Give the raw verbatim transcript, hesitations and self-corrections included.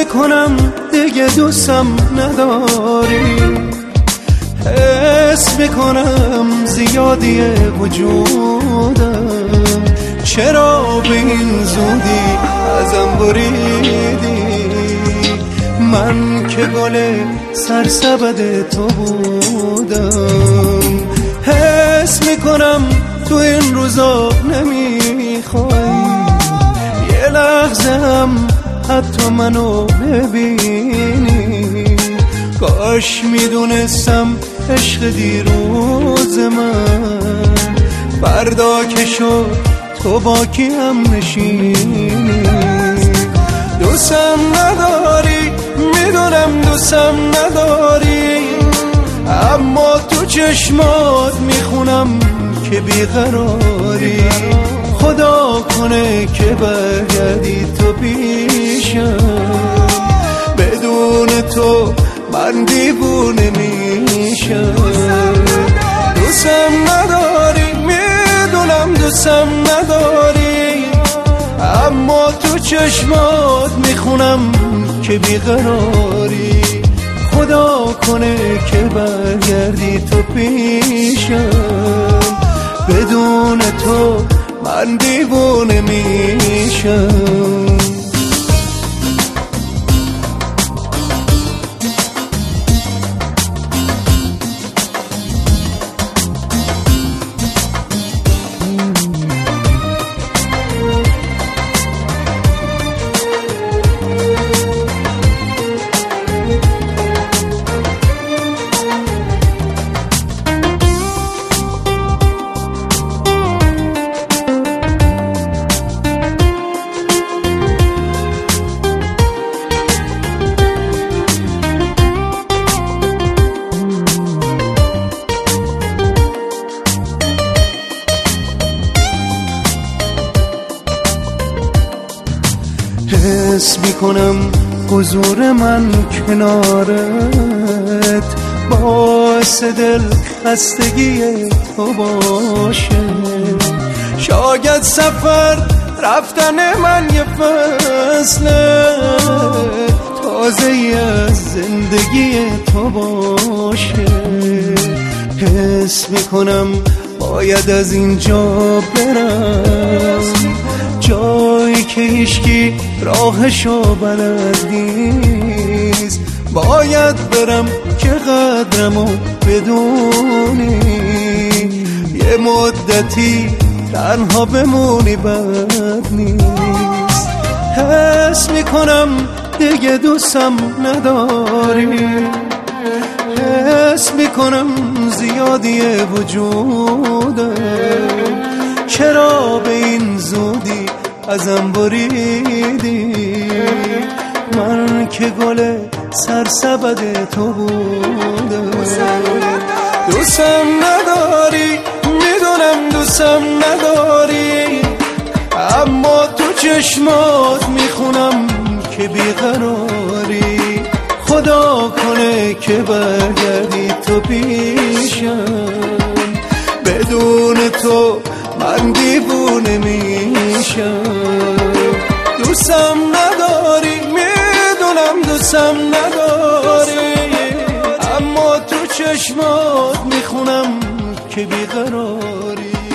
میکنم دیگه دوستم نداری، حس میکنم زیادی وجودم، چرا به این زودی ازم بریدی؟ من که گل سرسبد تو بودم، حس میکنم تو این روزا نمیخوای یه لحظه هم حتی منو ببینی. کاش میدونستم عشق دیروز من فردا که شد تو با کیم نشینی. دوستم نداری، میدونم دوستم نداری، اما تو چشمات میخونم که بیقراری. خدا کنه که برگردی تو پیشم، بدون تو من دیوونه میشم. دوستم نداری، میدونم دوستم نداری، اما تو چشمات میخونم که بیقراری. خدا کنه که برگردی تو پیشم، بدون تو من دیوونه میشم. حس میکنم حضور من کنارت باعث دل خستگی تو باشه. شاید سفر رفتن من یه فصله تازه از زندگی تو باشه. حس میکنم باید از اینجا برم، جایی که هیچکی راهشو بلد نیست. باید برم که قدرمو بدونی، یه مدتی تنها بمونی بد نیست. حس میکنم دیگه دوستم نداری، حس میکنم زیادی وجودم، چرا به این زودی ازم بریدی؟ من که گل سرسبد تو بودم. دوستم نداری، میدونم دوستم نداری، اما تو چشمات میخونم که بیقراری. خدا کنه که برگردی تو پیشم، بدون تو من دیوونه میشم. دوستم نداری، میدونم دوستم نداری، اما تو چشمات میخونم که بیقراری.